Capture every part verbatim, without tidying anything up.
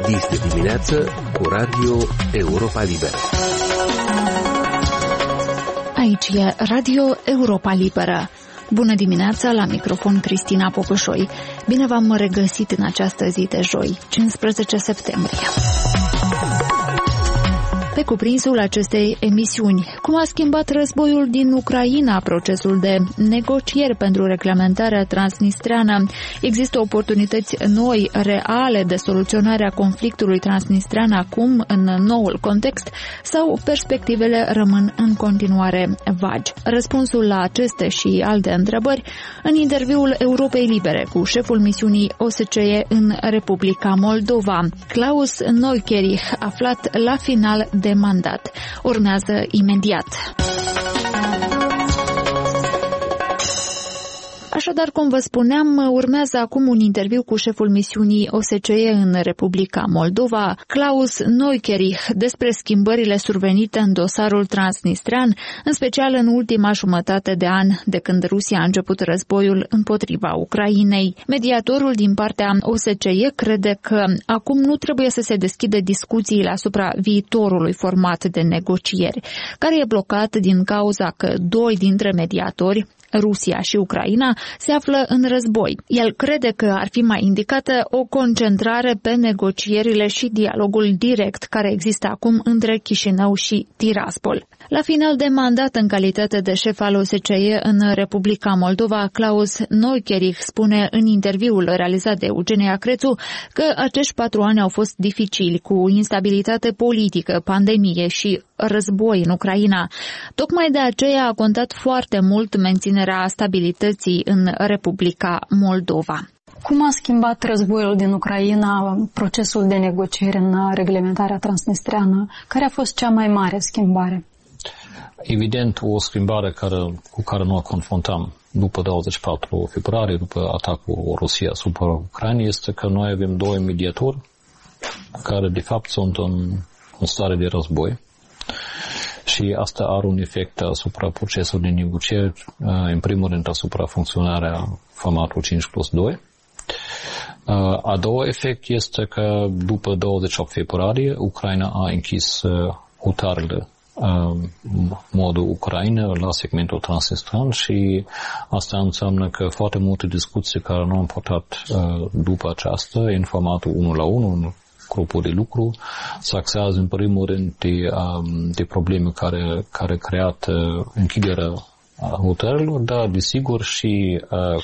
Dis de dimineață cu Radio Europa Liberă. Aici e Radio Europa Liberă. Bună dimineața, la microfon Cristina Popășoi. Bine v-am regăsit în această zi de joi, cincisprezece septembrie. Pe cuprinsul acestei emisiuni, cum a schimbat războiul din Ucraina procesul de negocieri pentru reglementarea transnistreană? Există oportunități noi, reale, de soluționare a conflictului transnistrean acum, în noul context, sau perspectivele rămân în continuare vagi? Răspunsul la aceste și alte întrebări în interviul Europei Libere cu șeful misiunii O S C E în Republica Moldova, Klaus Neukerich, aflat la final de mandat. Urmează imediat. Așadar, cum vă spuneam, urmează acum un interviu cu șeful misiunii O S C E în Republica Moldova, Klaus Neukerich, despre schimbările survenite în dosarul transnistrean, în special în ultima jumătate de an, de când Rusia a început războiul împotriva Ucrainei. Mediatorul din partea O S C E crede că acum nu trebuie să se deschidă discuțiile asupra viitorului format de negocieri, care e blocat din cauza că doi dintre mediatori, Rusia și Ucraina, se află în război. El crede că ar fi mai indicată o concentrare pe negocierile și dialogul direct care există acum între Chișinău și Tiraspol. La final de mandat, în calitate de șef al O S C E în Republica Moldova, Klaus Neukerich spune în interviul realizat de Eugenia Crețu că acești patru ani au fost dificili, cu instabilitate politică, pandemie și război în Ucraina. Tocmai de aceea a contat foarte mult menținerea stabilității în Republica Moldova. Cum a schimbat războiul din Ucraina procesul de negocieri în reglementarea transnistreană? Care a fost cea mai mare schimbare? Evident, o schimbare care, cu care noi confruntăm după douăzeci și patru februarie, după atacul Rusiei asupra Ucrainei, este că noi avem doi mediatori care de fapt sunt în, în stare de război. Și asta are un efect asupra procesului de negocieri, în primul rând asupra funcționarea formatului cinci plus doi. A doua efect este că după douăzeci și opt februarie, Ucraina a închis hotarele modul Ucraina la segmentul transnistrean și asta înseamnă că foarte multe discuții care nu am purtat după aceasta în formatul unu la unu, în grupul de lucru, se axează în primul rând de, de probleme care, care creat închiderea hotelurilor, dar desigur și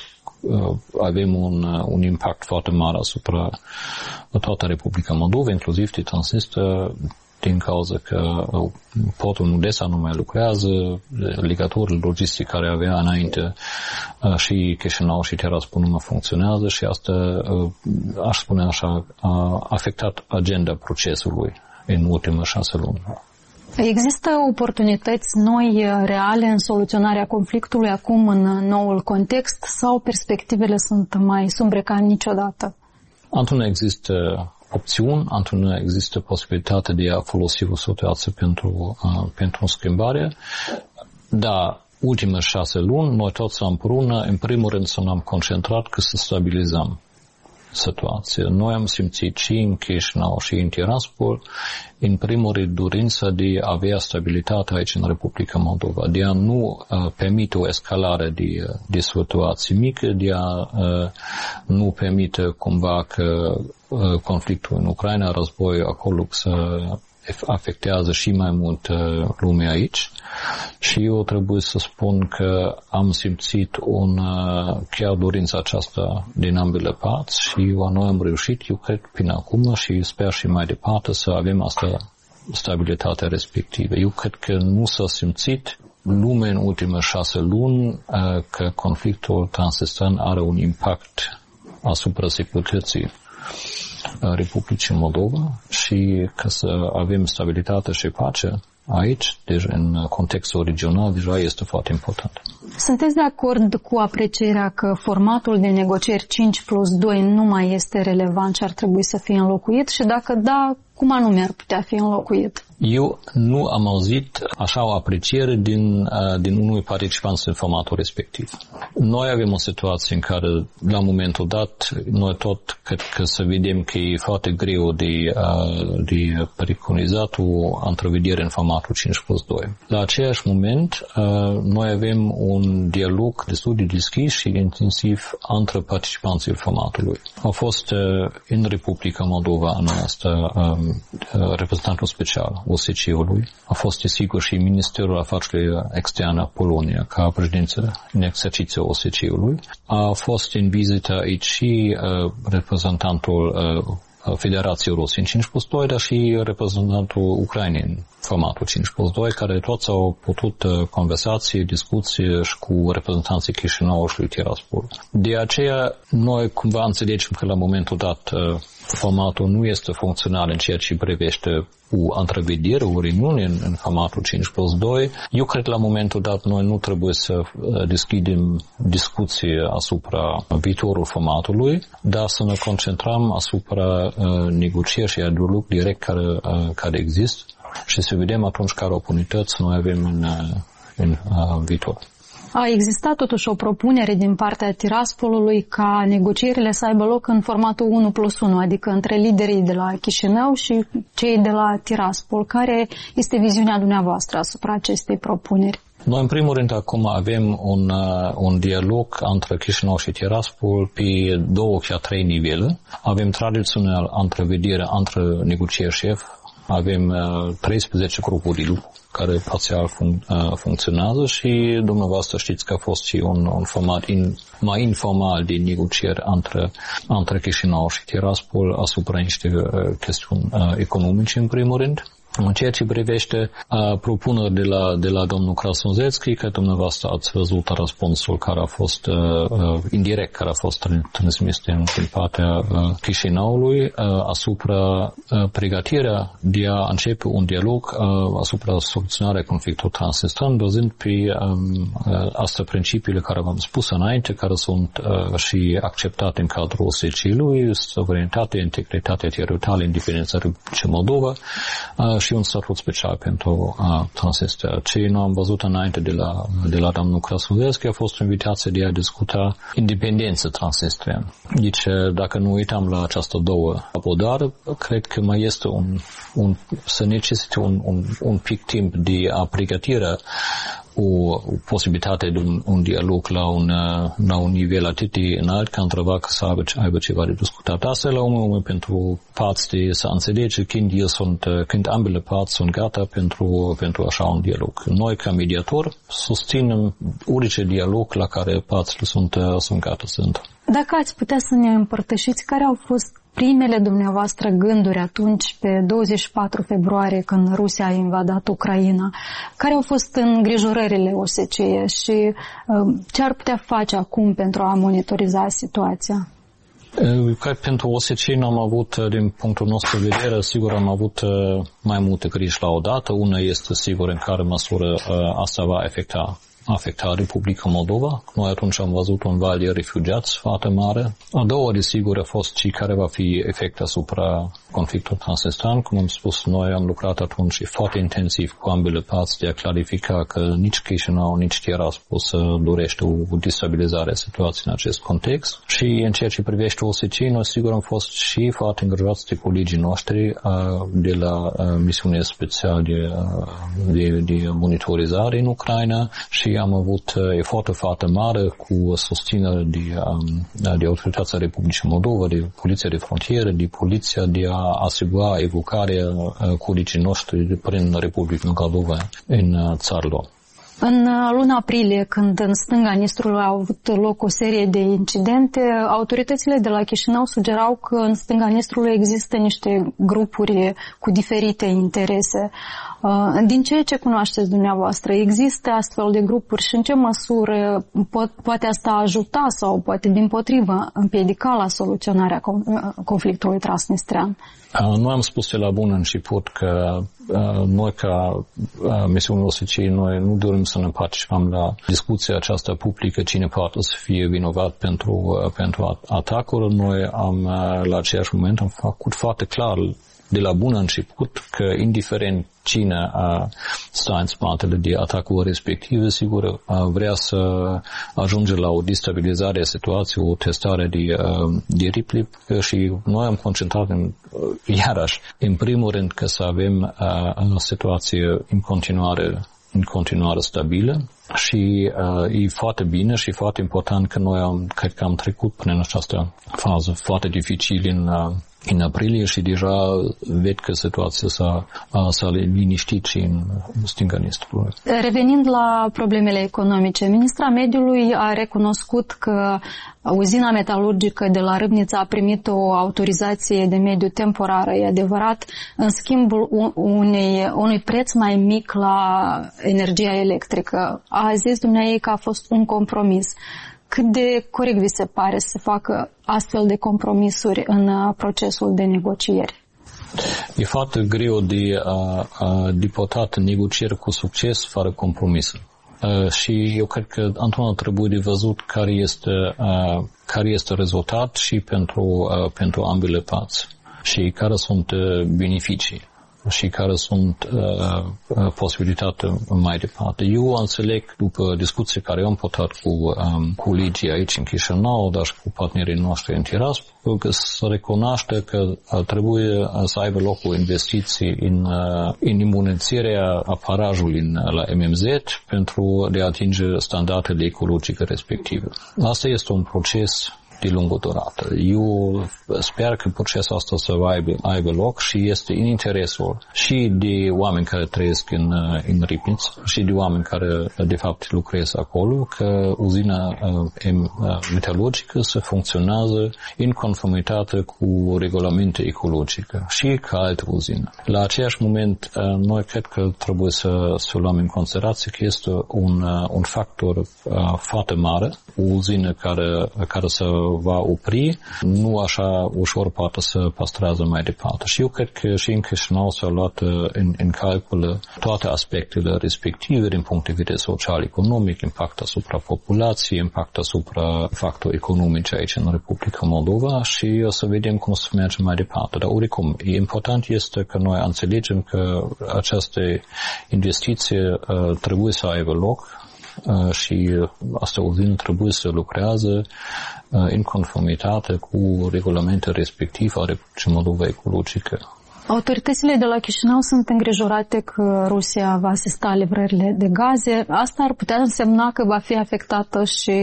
avem un, un impact foarte mare asupra toată Republica Moldova, inclusiv de Transnistria, din cauza că portul Odessa nu mai lucrează, legăturile logistice care avea înainte și Chișinău și Tiraspol nu mai funcționează și asta, aș spune așa, a afectat agenda procesului în ultimele șase luni. Există oportunități noi, reale, în soluționarea conflictului acum în noul context sau perspectivele sunt mai sumbre ca niciodată? Întotdeauna există opțiuni, întotdeauna există posibilitatea de a folosi o situație pentru, uh, pentru o schimbare, dar ultimele șase luni, noi toți împreună, în primul rând să ne-am concentrat că să stabilizăm situația. Noi am simțit și în Chișinău și în Tiraspol, în primul rând, dorința de a avea stabilitate aici în Republica Moldova, de a nu uh, permite o escalare de, de situații mică, de a uh, nu permite cumva că uh, conflictul în Ucraina, războiul acolo să afectează și mai mult uh, lumea aici. Și eu trebuie să spun că am simțit un, uh, chiar dorința aceasta din ambele părți și noi am reușit, eu cred, până acum și sper și mai departe să avem asta stabilitatea respectivă. Eu cred că nu s-a simțit lumea în ultimele șase luni uh, că conflictul transnistrean are un impact asupra securității Republicii Moldova și că să avem stabilitate și pace aici, deci în contextul regional, deja este foarte important. Sunteți de acord cu aprecierea că formatul de negocieri cinci plus doi nu mai este relevant și ar trebui să fie înlocuit? Și dacă da, cum anume ar putea fi înlocuit? Eu nu am auzit așa o apreciere din, din unui participant în formatul respectiv. Noi avem o situație în care, la momentul dat, noi tot cred că să vedem că e foarte greu de, de preconizat o întrevedere în formatul cinci plus doi. La același moment, noi avem un dialog destul de deschis și intensiv între participanții formatului. Au fost în Republica Moldova anul ăsta reprezentantul special O S C E-ului, a fost desigur și Ministerul Afacerilor Externe a Polonia ca președință în exercițiu O S C E-ului. A fost în vizită aici și uh, reprezentantul uh, Federației Ruse în cinci plus doi, dar și reprezentantul Ucrainei în formatul cinci plus doi, care toți au putut uh, conversații, discuții și cu reprezentanții Chișinău și lui Tiraspol. De aceea, noi cumva înțelegem că la momentul dat uh, formatul nu este funcțional în ceea ce privește o întrevedere, o reuniune în, în formatul cinci plus doi. Eu cred că la momentul dat noi nu trebuie să deschidem discuții asupra viitorul formatului, dar să ne concentrăm asupra uh, negocieri și a dialog direct care, uh, care există și să vedem atunci care oportunități noi avem în, uh, în uh, viitor. A existat totuși o propunere din partea Tiraspolului ca negocierile să aibă loc în formatul unu plus unu, adică între liderii de la Chișinău și cei de la Tiraspol. Care este viziunea dumneavoastră asupra acestei propuneri? Noi, în primul rând, acum avem un, uh, un dialog între Chișinău și Tiraspol pe două și a trei nivele. Avem tradițional întrevedere între negocieri șef. Avem uh, treisprezece grupuri de lucru care parțial func- uh, funcționează și dumneavoastră știți că a fost și un, un format in, mai informal de negocieri între, între Chișinău și Tiraspol asupra niște uh, chestiuni uh, economice, în primul rând. În ceea ce privește uh, propuneri de la, de la domnul Krasnozevski, că dumneavoastră ați văzut răspunsul care a fost uh, uh, indirect, care a fost transmis din, din partea uh, Chișinăului uh, asupra uh, pregătirea de a începe un dialog uh, asupra soluționarea conflictului transnistran, bazând pe um, uh, astea principiile care v-am spus înainte, care sunt uh, și acceptate în cadrul O S C E-ului, suveranitate, integritate teritorială, independența Republicii Moldova, uh, și un statut special pentru uh, Transnistria. Ce nu am văzut înainte de la, de la domnul Krasnozevski a fost o invitație de a discuta independența Transnistrian. Deci, dacă nu uităm la această două abordare, cred că mai este un, un să necesite un, un, un pic timp de a pregătirea o posibilitate de un, un dialog la un, la un nivel atât de înalt ca întreba că să aibă, aibă ceva de discutat. Asta e la un moment pentru părți de să înțelege când, el sunt, când ambele părți sunt gata pentru, pentru așa un dialog. Noi, ca mediator, susținem orice dialog la care părțile sunt, sunt gata să intre. Dacă ați putea să ne împărtășiți care au fost primele dumneavoastră gânduri atunci, pe douăzeci și patru februarie, când Rusia a invadat Ucraina, care au fost îngrijorările O S C E și uh, ce ar putea face acum pentru a monitoriza situația? Cred că pentru O S C E nu am avut, din punctul nostru de vedere, sigur am avut mai multe griji la o dată. Una este sigur în care măsură asta va afecta afecta Republica Moldova. Noi atunci am văzut un val de refugiați foarte mare. A doua, desigur, a fost și care va fi efect asupra conflictului transnistran. Cum am spus, noi am lucrat atunci foarte intensiv cu ambele părți de a clarifica că nici Chișinău, nici Tiraspol să dorește o destabilizare a situației în acest context. Și în ceea ce privește O S C E, noi sigur am fost și foarte îngrijorați de colegii noștri de la misiunea specială de, de, de monitorizare în Ucraina și am avut eforturi foarte mari cu susținere de, de Autoritatea Republicii Moldova, de Poliția de Frontieră, de Poliția de a asigura evocarea colegii noștri prin Republica Moldova în țară lor. În luna aprilie, când în stânga Nistrului au avut loc o serie de incidente, autoritățile de la Chișinău sugerau că în stânga Nistrului există niște grupuri cu diferite interese. Din ceea ce cunoașteți dumneavoastră, există astfel de grupuri și în ce măsură po- poate asta ajuta sau poate dimpotrivă împiedica la soluționarea conflictului transnistrean? Noi am spus de la bun început că noi ca misiunea O S C E noi nu dorim să ne participăm la discuția aceasta publică cine poate să fie vinovat pentru, pentru atacuri. Noi am la același moment am făcut foarte clar de la bun început că indiferent cine a sta în spatele de atacul respectiv, sigur vrea să ajunge la o destabilizare a situației, o testare de, de replic și noi am concentrat în, iarăși, în primul rând că să avem o situație în continuare în continuare stabilă și uh, e foarte bine și foarte important că noi am, cred că am trecut prin această fază foarte dificilă în, uh, în aprilie și deja ved că situația s-a, s-a liniștit și în stânga Nistrului. Revenind la problemele economice, ministra mediului a recunoscut că uzina metalurgică de la Râbnița a primit o autorizație de mediu temporară, e adevărat, în schimbul unei, unui preț mai mic la energia electrică. A zis dumneavoastră că a fost un compromis. Cât de corect vi se pare să facă astfel de compromisuri în procesul de negocieri? E foarte greu de a, a deputat negocieri cu succes fără compromisuri. Uh, și eu cred că întotdeauna trebuie de văzut care este, uh, care este rezultat și pentru, uh, pentru ambele părți și care sunt uh, beneficii și care sunt uh, posibilitate mai departe. Eu înțeleg, după discuții care am purtat cu um, colegii aici în Chișinău, dar și cu partenerii noștri în Tiraspol, că să recunoaște că trebuie să aibă loc o investiție în, uh, în îmbunătățirea aparajului în, la M M Z pentru de a atinge standardele ecologice respective. Asta este un proces de lungă durată. Eu sper că procesul ăsta să aibă, aibă loc și este în interesul și de oameni care trăiesc în, în Râbnița și de oameni care de fapt lucrează acolo, că uzina uh, metalurgică să funcționează în conformitate cu regulamente ecologice și ca alte uzine. La același moment, uh, noi cred că trebuie să, să luăm în considerație că este un, uh, un factor uh, foarte mare, o uzină care, care să va opri, nu așa ușor poate să păstrează mai departe. Și eu cred că și în Chișinău s-a luat în, în calcul toate aspectele respective din punct de vedere social-economic, impact asupra populației, impact asupra factori economici aici în Republica Moldova și o să vedem cum să mergem mai departe. Dar oricum, important este că noi înțelegem că această investiție uh, trebuie să aibă loc și asta uzină trebuie să lucrează în conformitate cu regulamentul respectiv al Republicii Moldova ecologică. Autoritățile de la Chișinău sunt îngrijorate că Rusia va asista livrările de gaze. Asta ar putea însemna că va fi afectată și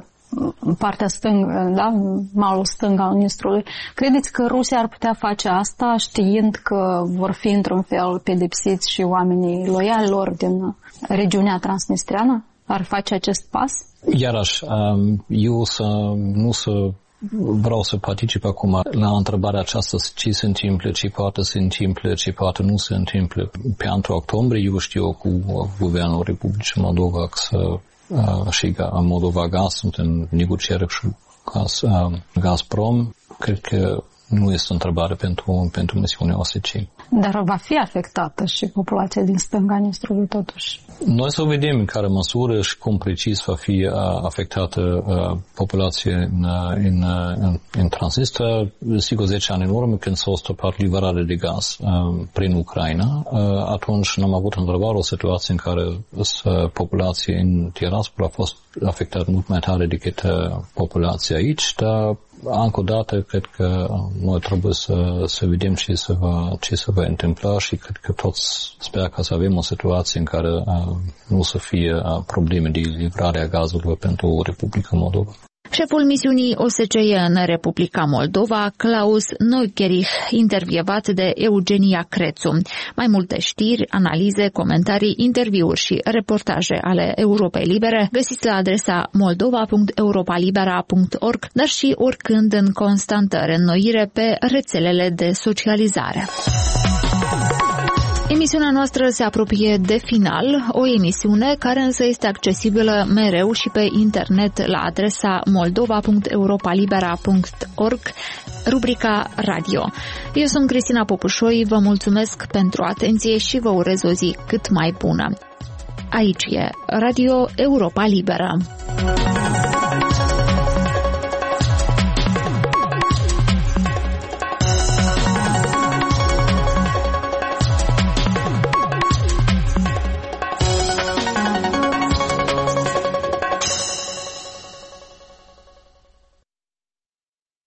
partea stângă, da? Malul stâng al Nistrului. Credeți că Rusia ar putea face asta știind că vor fi într-un fel pedepsiți și oamenii loiali lor din regiunea transnistreană? Ar face acest pas? Iarăși, eu să, nu să vreau să particip acum la întrebarea aceasta ce se întâmplă, ce poate se întâmplă, ce poate nu se întâmplă. Pe anul octombrie, eu știu cu Guvernul Republicii Moldova că și Moldova Gaz sunt în negociere și Gaz, Gazprom. Cred că nu este o întrebare pentru, pentru misiunea O S C E. Dar va fi afectată și populația din stânga Nistrului totuși. Noi să vedem în care măsură și cum precis va fi afectată populația în, în, în, în Transnistria. Sigur, zece ani în urmă, când s-a stopat livrarea de gaz prin Ucraina, atunci n-am avut întrebare o situație în care populația în Tiraspol a fost afectată mult mai tare decât populația aici, dar încă o dată, cred că noi trebuie să, să vedem ce se, va, ce se va întâmpla și cred că toți sper că să avem o situație în care uh, nu să fie uh, probleme de livrare a gazului pentru Republica Moldova. Șeful misiunii O S C E în Republica Moldova, Klaus Neukerich, intervievat de Eugenia Crețu. Mai multe știri, analize, comentarii, interviuri și reportaje ale Europei Libere găsiți la adresa moldova punct europalibera punct org, dar și oricând în constantă reînnoire pe rețelele de socializare. Emisiunea noastră se apropie de final, o emisiune care însă este accesibilă mereu și pe internet la adresa moldova punct europalibera punct org, rubrica Radio. Eu sunt Cristina Popușoi, vă mulțumesc pentru atenție și vă urez o zi cât mai bună. Aici e Radio Europa Liberă.